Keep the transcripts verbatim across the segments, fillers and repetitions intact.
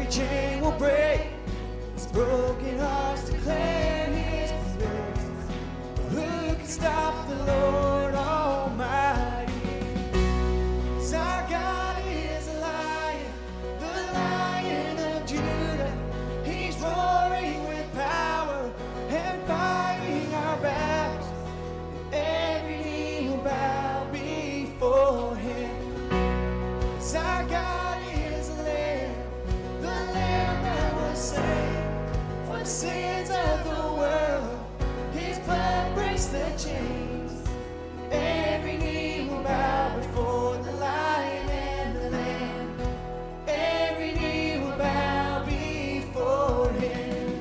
every chain will break. These broken hearts declare His praise. Who can stop the Lord Almighty? 'Cause our God is a lion, the Lion of Judah. He's roaring with power and fighting our battles. Every knee will bow before Him. 'Cause our God is a Lamb, the Lamb that was slain for the sins of the world. His blood breaks the chains. Every knee will bow before the Lion and the Lamb. Every knee will bow before Him.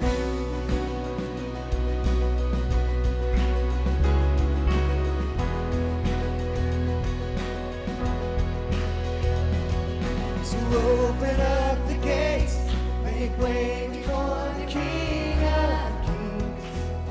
So open up the gates, make way before the King of Kings.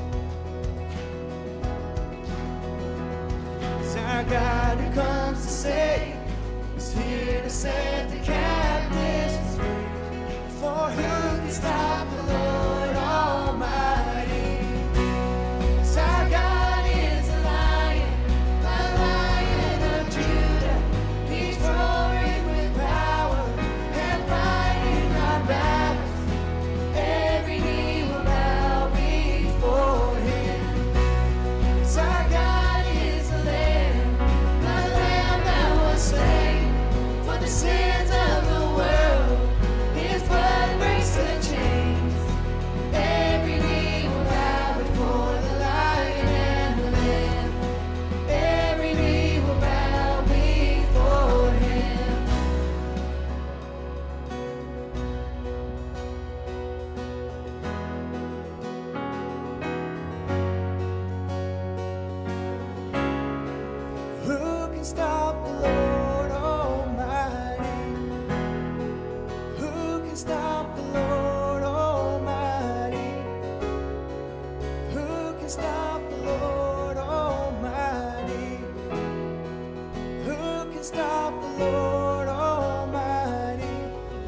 'Cause our God who comes to save is here to set the captives free. For who can stop the Lord Almighty? 'Cause our God is a lion, the Lion of Judah. He's roaring with power and fighting our battles. Every knee will bow before Him. 'Cause our God is a Lamb, the Lamb that was slain for the sins of the world. His blood breaks the chains. Every knee will bow before the Lion and the Lamb. Every knee will bow before Him. Who can stop the Lord Almighty? Who can stop the Lord Almighty? Who can stop the Lord Almighty? Who can stop the Lord Almighty?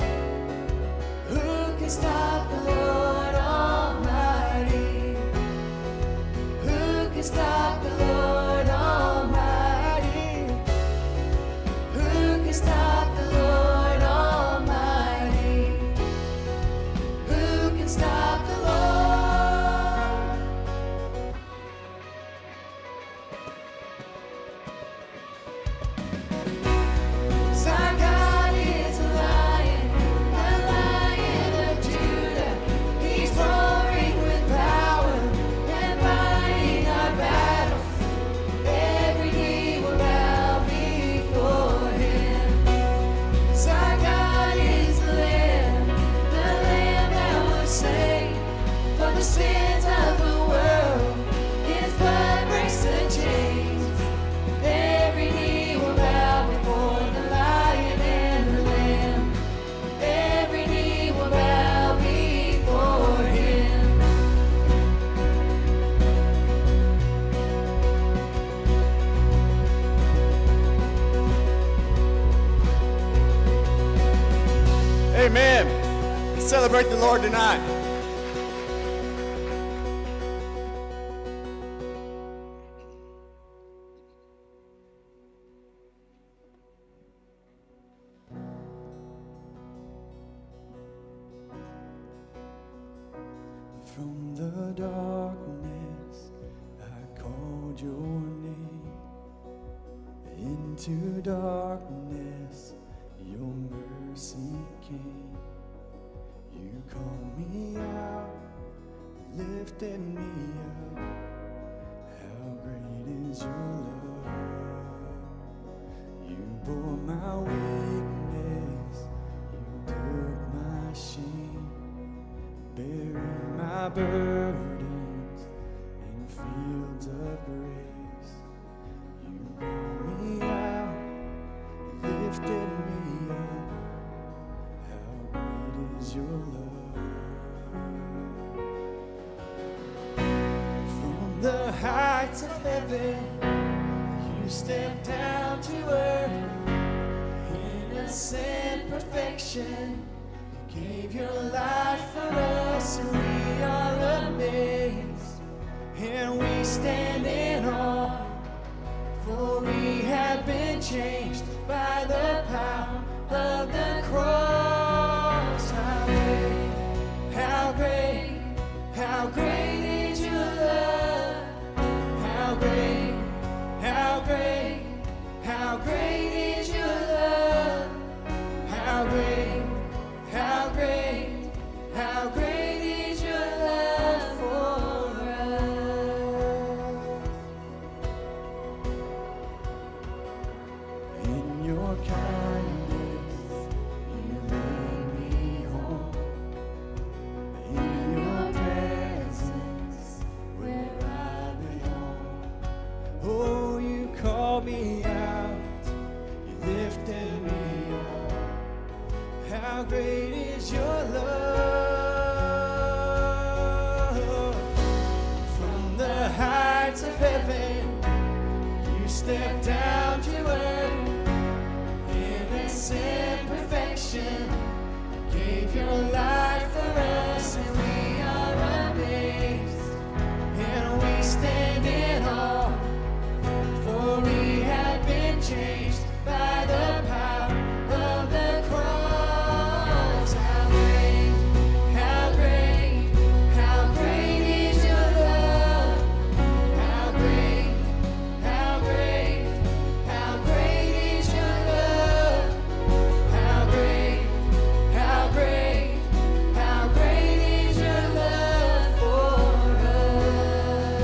Who can stop the Lord Almighty? Who can stop the Lord Almighty? Who can stop the Lord Almighty? Who can stop the Lord? 'Cause our God is a lion, the Lion of Judah. He's roaring with power and fighting our battles. Every knee will bow before Him. 'Cause our God is the Lamb, the Lamb that was slain for the sins of the world. His blood breaks the chains. Every knee will bow before the Lion and the Lamb. Every knee will bow before Him. Amen. Let's celebrate the Lord tonight. From the darkness, I called your name. Into darkness, your mercy came. You called me out, lifted me up. How great is your love? You bore my weakness, you took my shame, bearing my burdens in fields of grace. You called me out, lifted me up. How great is your love? From the heights of heaven, you stepped down to earth. Innocent perfection, you gave your life for us, and we are amazed, and we stand in awe, for we have been changed by the power of the cross. How great, how great, how great is your love. How great, how great, how great is your love. How great, how great, how great is your love for us. In your kindness, you made me whole. In your presence, where I belong. Oh, you called me out, you lifted me up. How great is your love. From the heights of heaven, you stepped down to earth. Innocent perfection, gave your life for us, and we are amazed, and we stand in awe, for we have been changed by the power of the cross. How great, how great, how great is your love. How great, how great, how great is your love. How great, how great, how great is your love for us.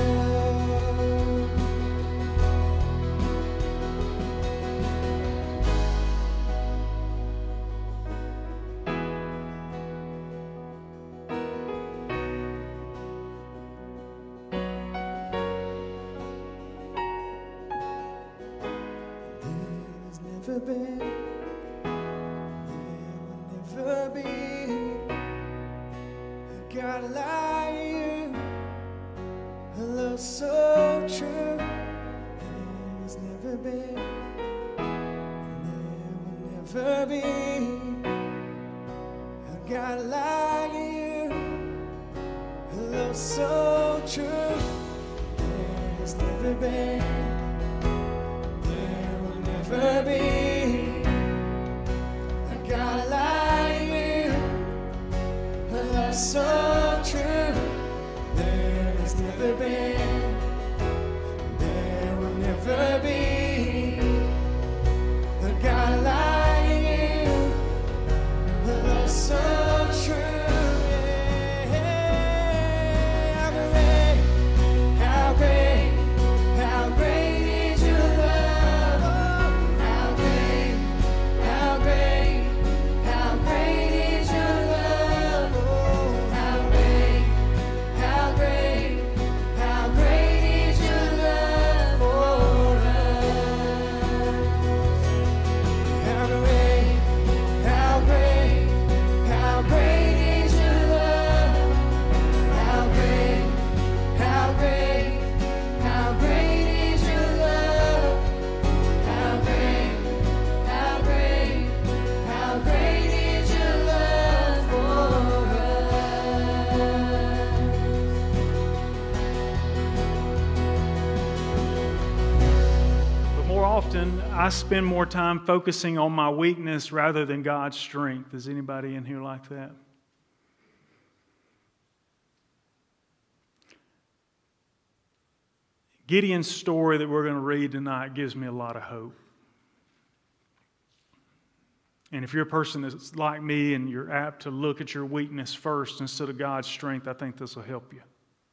There's never been, there will never be a God like you, a love so true. There's never been, there will never be a God like you, a love so true. There's never been, there will never be a God like you, a love so true. There's never been, there will never be a God like you, a love so true. How great, how great, how great is your love. How great, how great, how great is your love. How great, how great, how great is your love for us. How great, how great, how great is your love. How great, how great, how great is your love. How great, how great, how great is your love for us. But more often, I spend more time focusing on my weakness rather than God's strength. Is anybody in here like that? Gideon's story that we're going to read tonight gives me a lot of hope. And if you're a person that's like me and you're apt to look at your weakness first instead of God's strength, I think this will help you.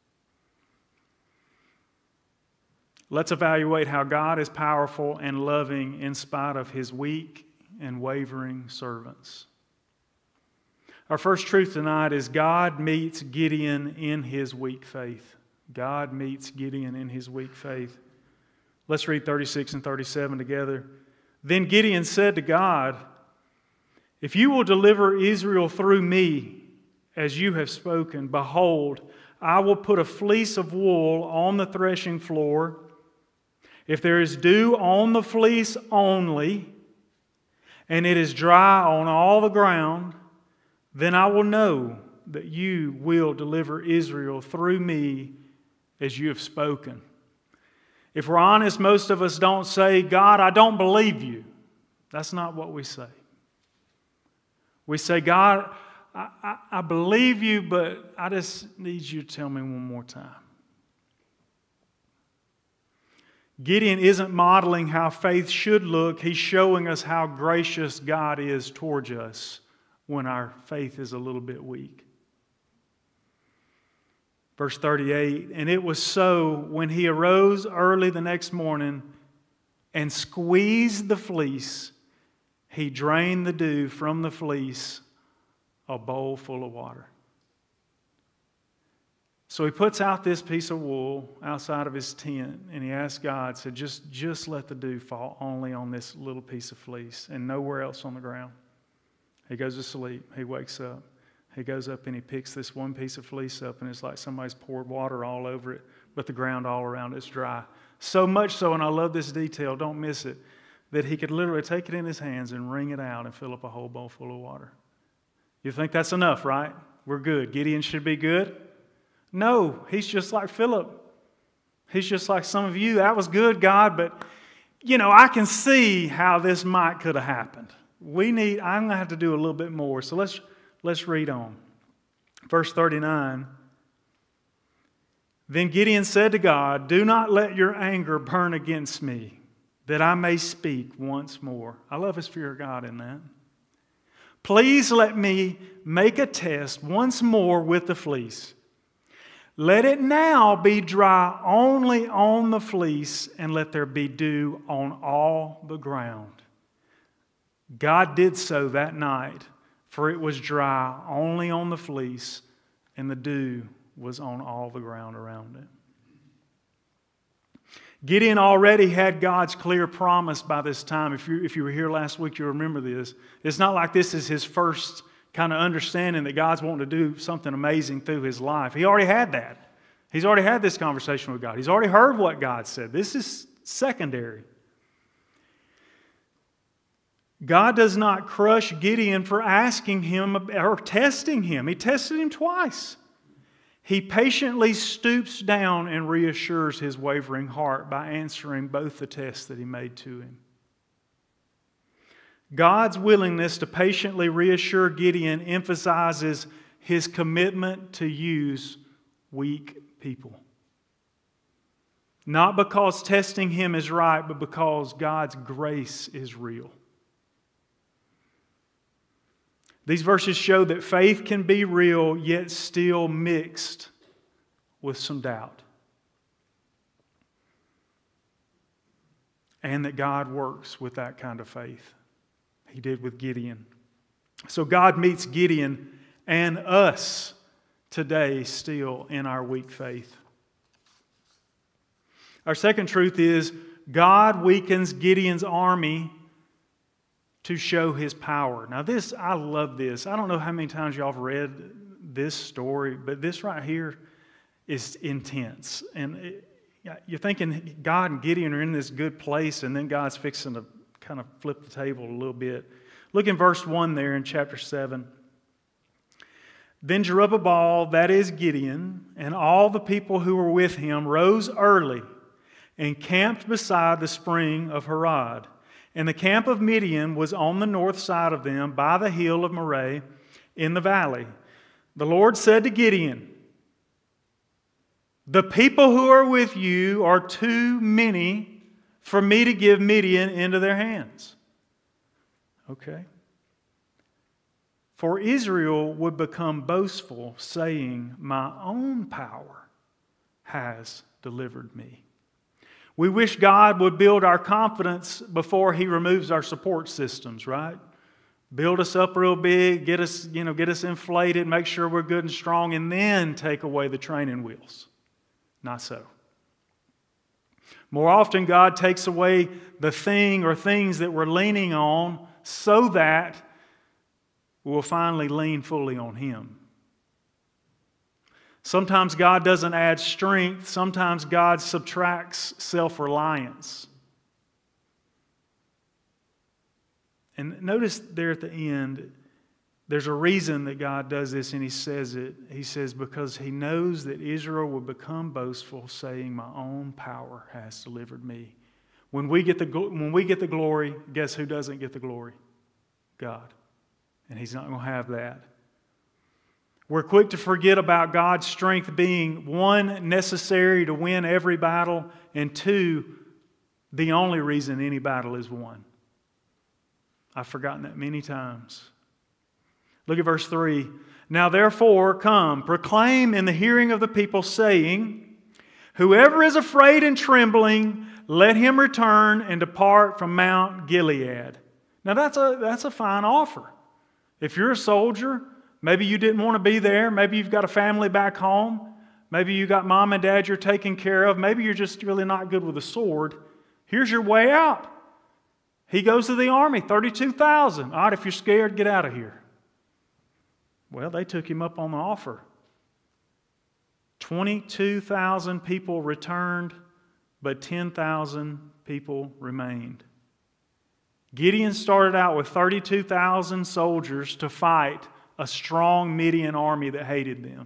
Let's evaluate how God is powerful and loving in spite of His weak and wavering servants. Our first truth tonight is God meets Gideon in his weak faith. God meets Gideon in his weak faith. Let's read thirty-six and thirty-seven together. Then Gideon said to God, "If you will deliver Israel through me, as you have spoken, behold, I will put a fleece of wool on the threshing floor. If there is dew on the fleece only, and it is dry on all the ground, then I will know that you will deliver Israel through me as you have spoken. If we're honest, most of us don't say, God, I don't believe you. That's not what we say. We say, God, I, I, I believe you, but I just need you to tell me one more time. Gideon isn't modeling how faith should look. He's showing us how gracious God is towards us when our faith is a little bit weak. Verse thirty-eight, and it was so when he arose early the next morning and squeezed the fleece, he drained the dew from the fleece, a bowl full of water. So he puts out this piece of wool outside of his tent, and he asks God, said, just, just let the dew fall only on this little piece of fleece and nowhere else on the ground. He goes to sleep. He wakes up. He goes up and he picks this one piece of fleece up, and it's like somebody's poured water all over it, but the ground all around it's dry. So much so, and I love this detail, don't miss it, that he could literally take it in his hands and wring it out and fill up a whole bowl full of water. You think that's enough, right? We're good. Gideon should be good? No, he's just like Philip. He's just like some of you. That was good, God, but, you know, I can see how this might could have happened. We need, I'm going to have to do a little bit more. So let's, let's read on. Verse thirty-nine. Then Gideon said to God, do not let your anger burn against me, that I may speak once more. I love his fear of God in that. Please let me make a test once more with the fleece. Let it now be dry only on the fleece, and let there be dew on all the ground. God did so that night, for it was dry only on the fleece, and the dew was on all the ground around it. Gideon already had God's clear promise by this time. If you, if you were here last week, you remember this. It's not like this is his first kind of understanding that God's wanting to do something amazing through his life. He already had that. He's already had this conversation with God. He's already heard what God said. This is secondary. God does not crush Gideon for asking him or testing him. He tested him twice. He patiently stoops down and reassures his wavering heart by answering both the tests that he made to him. God's willingness to patiently reassure Gideon emphasizes his commitment to use weak people. Not because testing him is right, but because God's grace is real. These verses show that faith can be real, yet still mixed with some doubt. And that God works with that kind of faith. He did with Gideon. So God meets Gideon and us today still in our weak faith. Our second truth is God weakens Gideon's army to show his power. Now this, I love this. I don't know how many times y'all have read this story, but this right here is intense. And it, you're thinking God and Gideon are in this good place, and then God's fixing to kind of flip the table a little bit. Look in verse one there in chapter seven. Then Jerubbaal, that is Gideon, and all the people who were with him rose early and camped beside the spring of Harod. And the camp of Midian was on the north side of them by the hill of Moreh in the valley. The Lord said to Gideon, the people who are with you are too many for me to give Midian into their hands. Okay. For Israel would become boastful, saying, my own power has delivered me. We wish God would build our confidence before He removes our support systems, right? Build us up real big, get us, you know, get us inflated, make sure we're good and strong, and then take away the training wheels. Not so. More often, God takes away the thing or things that we're leaning on so that we'll finally lean fully on Him. Sometimes God doesn't add strength. Sometimes God subtracts self-reliance. And notice there at the end There's a reason that God does this, and He says it. He says, because He knows that Israel will become boastful, saying, my own power has delivered me. When we get the, when we get the glory, guess who doesn't get the glory? God. And He's not going to have that. We're quick to forget about God's strength being, one, necessary to win every battle, and two, the only reason any battle is won. I've forgotten that many times. Look at verse three. Now therefore, come, proclaim in the hearing of the people, saying, whoever is afraid and trembling, let him return and depart from Mount Gilead. Now that's a, that's a fine offer. If you're a soldier, maybe you didn't want to be there. Maybe you've got a family back home. Maybe you got mom and dad you're taking care of. Maybe you're just really not good with a sword. Here's your way out. He goes to the army, thirty-two thousand. All right, if you're scared, get out of here. Well, they took him up on the offer. twenty-two thousand people returned, but ten thousand people remained. Gideon started out with thirty-two thousand soldiers to fight a strong Midian army that hated them.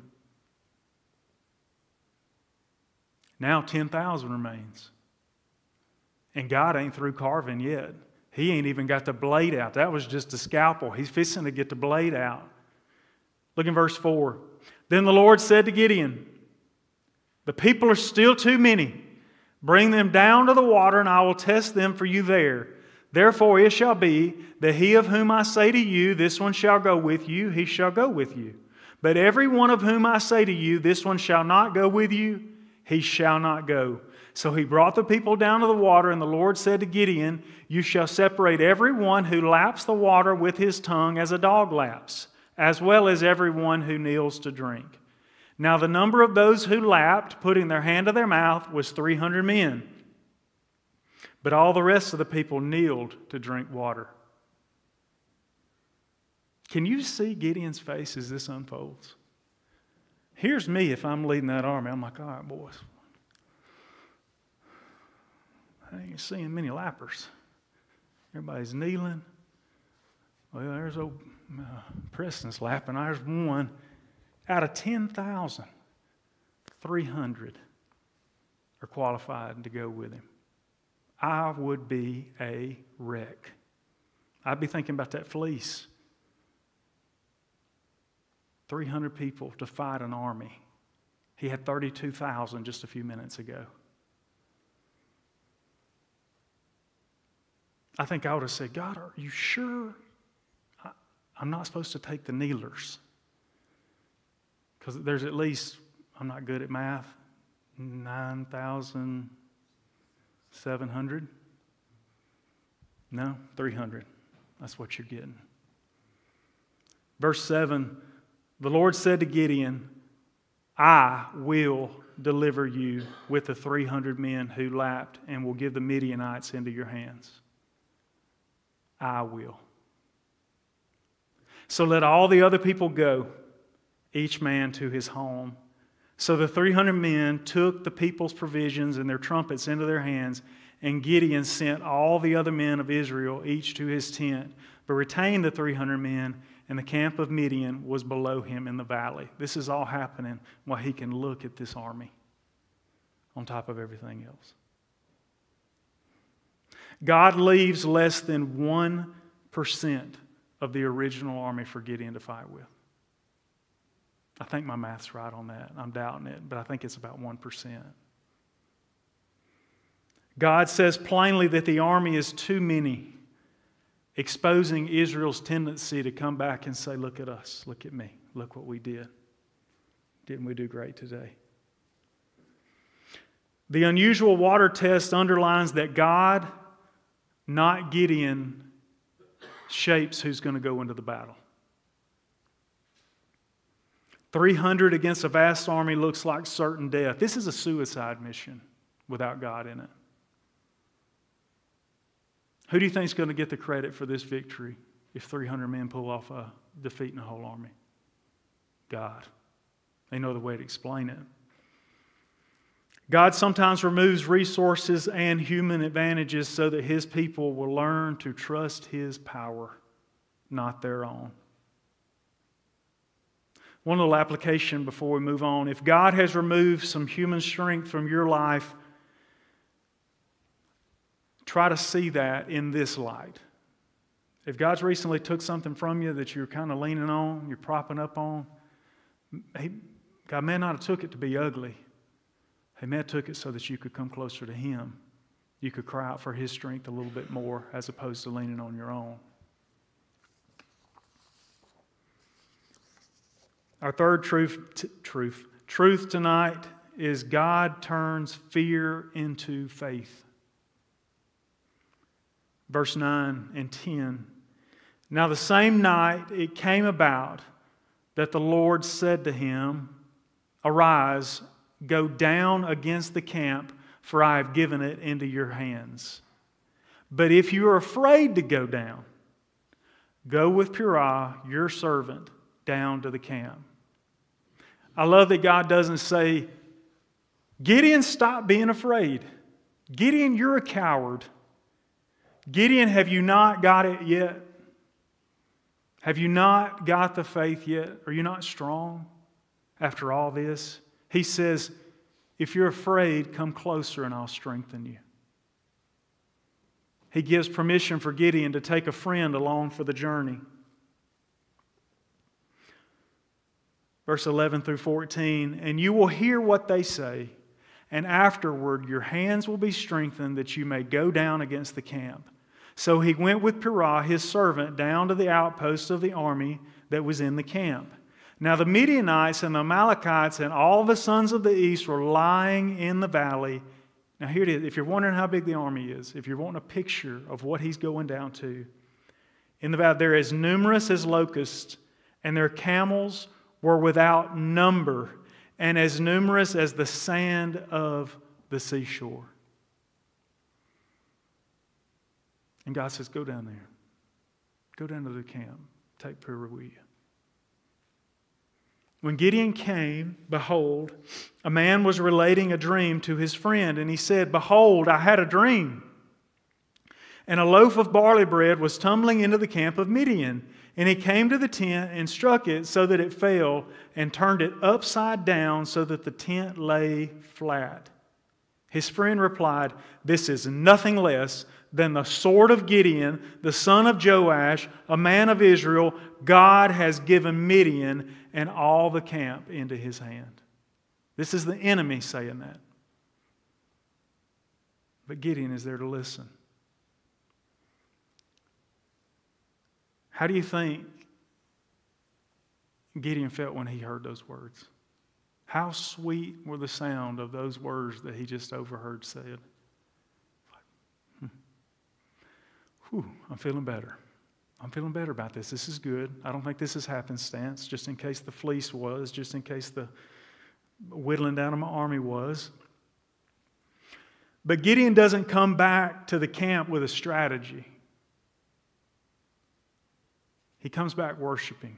Now ten thousand remains. And God ain't through carving yet. He ain't even got the blade out. That was just a scalpel. He's fixing to get the blade out. Look in verse four. Then the Lord said to Gideon, the people are still too many. Bring them down to the water, and I will test them for you there. Therefore it shall be that he of whom I say to you, this one shall go with you, he shall go with you. But every one of whom I say to you, this one shall not go with you, he shall not go. So he brought the people down to the water, and the Lord said to Gideon, you shall separate every one who laps the water with his tongue as a dog laps, as well as every one who kneels to drink. Now the number of those who lapped, putting their hand to their mouth, was three hundred men. But all the rest of the people kneeled to drink water. Can you see Gideon's face as this unfolds? Here's me if I'm leading that army. I'm like, all right, boys. I ain't seeing many lappers. Everybody's kneeling. Well, there's old uh, Preston's lapping. There's one. Out of ten thousand, three hundred are qualified to go with him. I would be a wreck. I'd be thinking about that fleece. three hundred people to fight an army. He had thirty-two thousand just a few minutes ago. I think I would have said, God, are you sure I, I'm not supposed to take the kneelers? Because there's at least, I'm not good at math, nine thousand seven hundred? No, three hundred. That's what you're getting. Verse seven, the Lord said to Gideon, I will deliver you with the three hundred men who lapped and will give the Midianites into your hands. I will. So let all the other people go, each man to his home. So the three hundred men took the people's provisions and their trumpets into their hands, and Gideon sent all the other men of Israel, each to his tent, but retained the three hundred men, and the camp of Midian was below him in the valley. This is all happening while he can look at this army on top of everything else. God leaves less than one percent of the original army for Gideon to fight with. I think my math's right on that. I'm doubting it, but I think it's about one percent. God says plainly that the army is too many, exposing Israel's tendency to come back and say, look at us, look at me, look what we did. Didn't we do great today? The unusual water test underlines that God, not Gideon, shapes who's going to go into the battle. three hundred against a vast army looks like certain death. This is a suicide mission without God in it. Who do you think is going to get the credit for this victory if three hundred men pull off a defeating a whole army? God. They know the way to explain it. God sometimes removes resources and human advantages so that His people will learn to trust His power, not their own. One little application before we move on. If God has removed some human strength from your life, try to see that in this light. If God's recently took something from you that you're kind of leaning on, you're propping up on, he, God may not have took it to be ugly. He may have took it so that you could come closer to Him. You could cry out for His strength a little bit more as opposed to leaning on your own. Our third truth, t- truth, truth tonight is God turns fear into faith. Verse nine and ten. Now the same night it came about that the Lord said to him, Arise, go down against the camp, for I have given it into your hands. But if you are afraid to go down, go with Purah, your servant, down to the camp. I love that God doesn't say, Gideon, stop being afraid. Gideon, you're a coward. Gideon, have you not got it yet? Have you not got the faith yet? Are you not strong after all this? He says, if you're afraid, come closer and I'll strengthen you. He gives permission for Gideon to take a friend along for the journey. Verse eleven through fourteen, and you will hear what they say, and afterward your hands will be strengthened that you may go down against the camp. So he went with Purah, his servant, down to the outposts of the army that was in the camp. Now the Midianites and the Amalekites and all the sons of the east were lying in the valley. Now here it is. If you're wondering how big the army is, if you're wanting a picture of what he's going down to, in the valley they're as numerous as locusts, and their camels were without number, and as numerous as the sand of the seashore. And God says, go down there. Go down to the camp. Take Purah with you. When Gideon came, behold, a man was relating a dream to his friend, and he said, Behold, I had a dream. And a loaf of barley bread was tumbling into the camp of Midian. And he came to the tent and struck it so that it fell, and turned it upside down so that the tent lay flat. His friend replied, This is nothing less than the sword of Gideon, the son of Joash, a man of Israel. God has given Midian and all the camp into his hand. This is the enemy saying that. But Gideon is there to listen. How do you think Gideon felt when he heard those words? How sweet were the sound of those words that he just overheard said? Hmm. Whew, I'm feeling better. I'm feeling better about this. This is good. I don't think this is happenstance, just in case the fleece was, just in case the whittling down of my army was. But Gideon doesn't come back to the camp with a strategy. He comes back worshiping.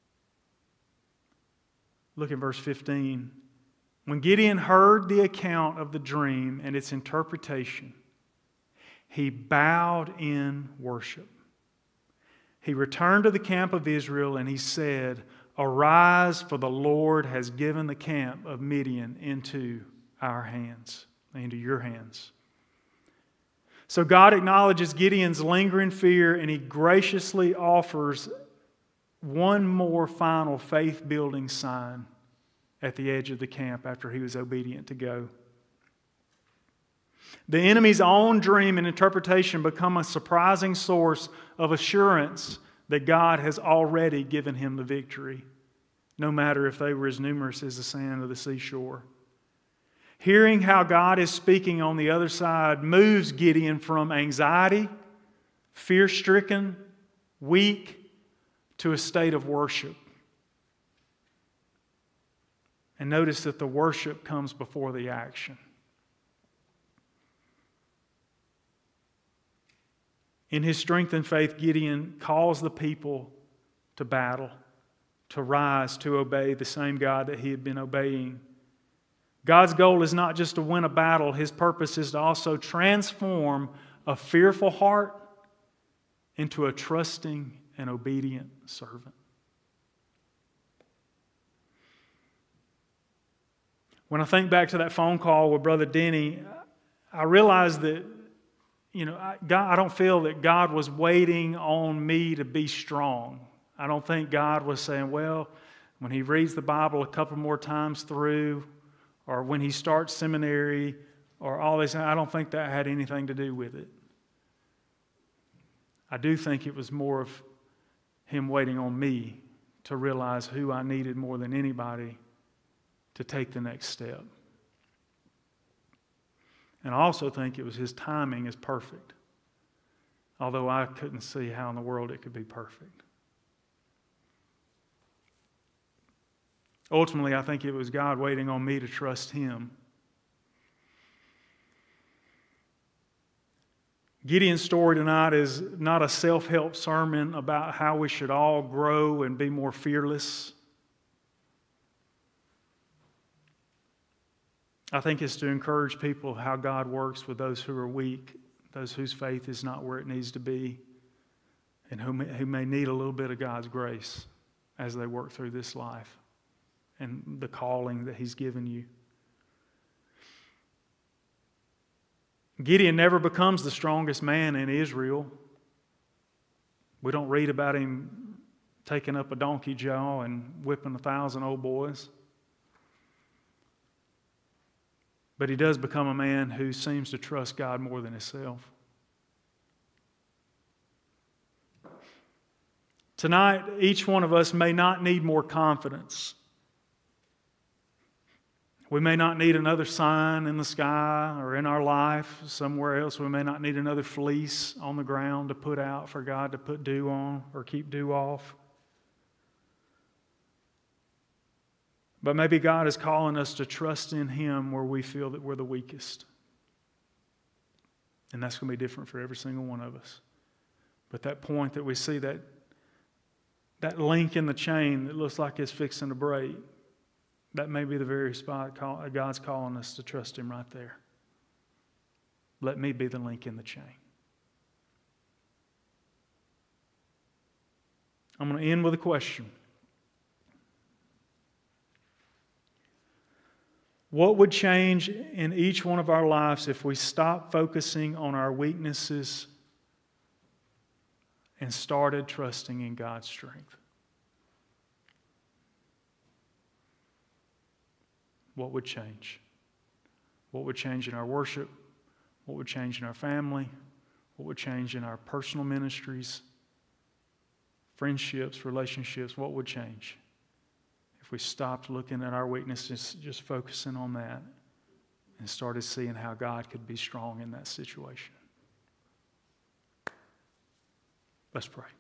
Look at verse fifteen. When Gideon heard the account of the dream and its interpretation, he bowed in worship. He returned to the camp of Israel and he said, Arise, for the Lord has given the camp of Midian into our hands, into your hands. So God acknowledges Gideon's lingering fear, and He graciously offers one more final faith-building sign at the edge of the camp after he was obedient to go. The enemy's own dream and interpretation become a surprising source of assurance that God has already given him the victory, no matter if they were as numerous as the sand of the seashore. Hearing how God is speaking on the other side moves Gideon from anxiety, fear-stricken, weak, to a state of worship. And notice that the worship comes before the action. In his strength and faith, Gideon calls the people to battle, to rise, to obey the same God that he had been obeying. God's goal is not just to win a battle. His purpose is to also transform a fearful heart into a trusting and obedient servant. When I think back to that phone call with Brother Denny, I realize that, you know, I, God, I don't feel that God was waiting on me to be strong. I don't think God was saying, well, when he reads the Bible a couple more times through, or when he starts seminary, or all this, I don't think that had anything to do with it. I do think it was more of him waiting on me to realize who I needed more than anybody to take the next step. And I also think it was his timing is perfect, although I couldn't see how in the world it could be perfect. Ultimately, I think it was God waiting on me to trust him. Gideon's story tonight is not a self-help sermon about how we should all grow and be more fearless. I think it's to encourage people how God works with those who are weak, those whose faith is not where it needs to be, and who may, who may need a little bit of God's grace as they work through this life and the calling that he's given you. Gideon never becomes the strongest man in Israel. We don't read about him taking up a donkey jaw and whipping a thousand old boys. But he does become a man who seems to trust God more than himself. Tonight, each one of us may not need more confidence. We may not need another sign in the sky or in our life somewhere else. We may not need another fleece on the ground to put out for God to put dew on or keep dew off. But maybe God is calling us to trust in him where we feel that we're the weakest. And that's going to be different for every single one of us. But that point that we see that, that link in the chain that looks like it's fixing to break, that may be the very spot God's calling us to trust him right there. Let me be the link in the chain. I'm going to end with a question. What would change in each one of our lives if we stopped focusing on our weaknesses and started trusting in God's strength? What would change? What would change in our worship? What would change in our family? What would change in our personal ministries, friendships, relationships? What would change if we stopped looking at our weaknesses, just focusing on that, and started seeing how God could be strong in that situation? Let's pray.